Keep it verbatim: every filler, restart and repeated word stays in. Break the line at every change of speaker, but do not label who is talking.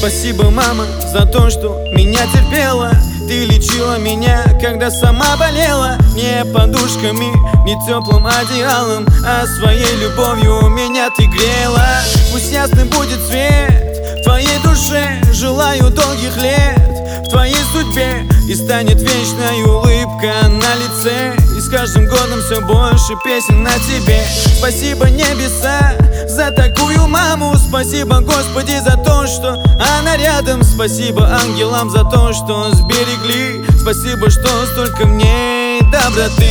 Спасибо, мама, за то, что меня терпела. Ты лечила меня, когда сама болела. Не подушками, не теплым одеялом, а своей любовью меня ты грела. Пусть ясным будет свет в твоей душе. Желаю долгих лет в твоей судьбе, и станет вечной улыбка на лице. И с каждым годом все больше песен на тебе. Спасибо, небеса, за такую маму. Спасибо, Господи, за то, что она рядом. Спасибо ангелам за то, что сберегли. Спасибо, что столько в ней доброты.